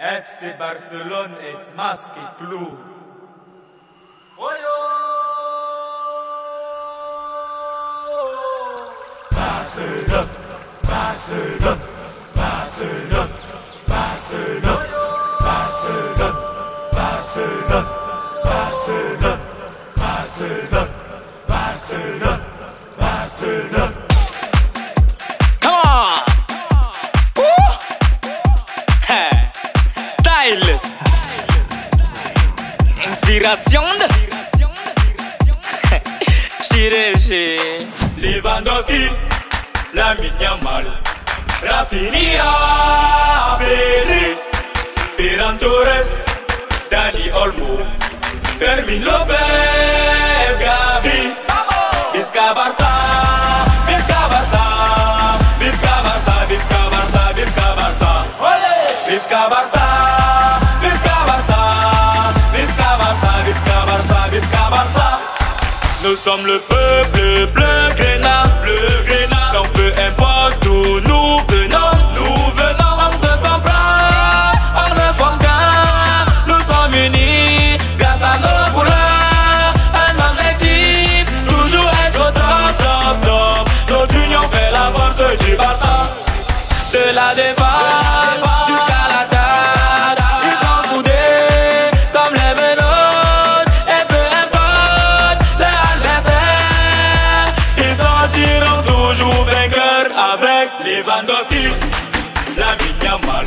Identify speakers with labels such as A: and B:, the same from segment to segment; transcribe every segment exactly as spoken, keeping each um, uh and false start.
A: F C Barcelone es más que club. Barcelone, Barcelone, Barcelone, Barcelone, Barcelone, Barcelone, Barcelone, Barcelone, Barcelone, Barcelone.
B: Come on! Woo! Hey. Stylist. Inspiration de Chirurgie.
A: Lewandowski, Lamine Yamal, Rafinha, Pedri, Ferran Torres, Dani Olmo, Fermin Lopez, Gavi, Visca Barça, Visca Barça, Visca Barça, Visca Barça, Visca Barça, Visca Barça, Visca Barça, Visca Barça, Visca Barça, Visca Barça. Nous sommes le peuple bleu grénat, bleu grénat. Donc peu importe où nous venons, nous venons. On se comprend, on ne forme qu'un. Nous sommes unis grâce à nos couleurs. Un objectif, toujours être au top, top, top. Notre union fait la force du Barça. De la défense jusqu'à l'attaque, ils sont soudés comme les menottes. Et peu importe l'adversaire, ils sortiront toujours vainqueurs avec Lewandowski, Lamine Yamal,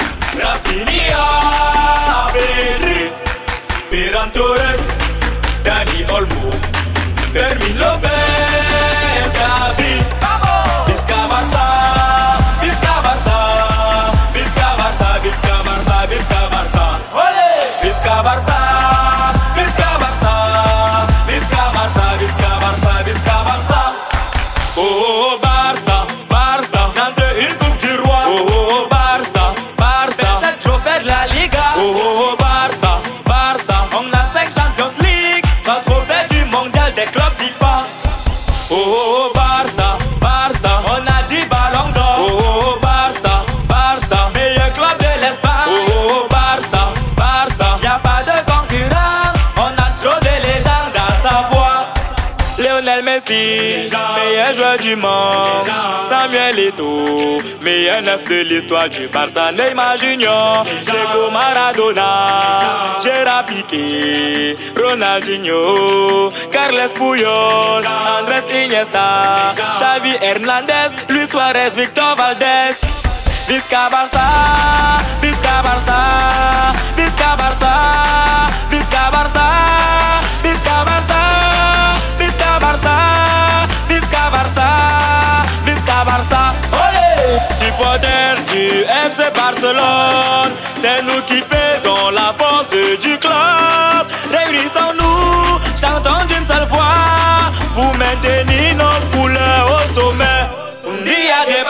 A: Rafinha, Pedri, Ferran Torres, Dani Olmo, Fermin Lopez, Gavi, Visca Barça, Visca Barça, Visca Barça, Visca Barça, Visca Barça, Visca Barça, Visca Barça, Visca Barça, Visca Barça, Visca Barça. Oh Barça, Barça, gagne une coupe du roi. Oh Barça, Barça, sept trophées de la Liga. Oh Barça, Barça, on a cinq Champions League, trois trophées du mondial des clubs FIFA. Oh Barça, Barça, on a dix ballons d'or. Oh Barça, Barça, meilleur club de l'Espagne. Oh Barça, Barça, y a pas de concurrent, on a trop de légendes à savoir. Lionel Messi, meilleur joueur du monde. Samuel Eto'o, meilleur neuf de l'histoire du Barça. Neymar Junior, Diego Maradona, Gérard Piqué, Ronaldinho, Carles Puyol, Andrés Iniesta, Xavi Hernandez, Luis Suarez, Victor Valdés. Visca Barça, Visca Barça, Visca Barça, Visca Barça, Visca Barça, Visca Barça, Visca Barça, Visca Barça. Olé! Supporters du F C Barcelone, c'est nous qui faisons la force du club. Réunissons-nous, chantons d'une seule voix pour maintenir nos couleurs au sommet. Un día de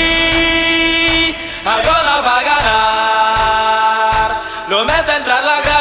A: partir, Angola va a ganar. No me centra la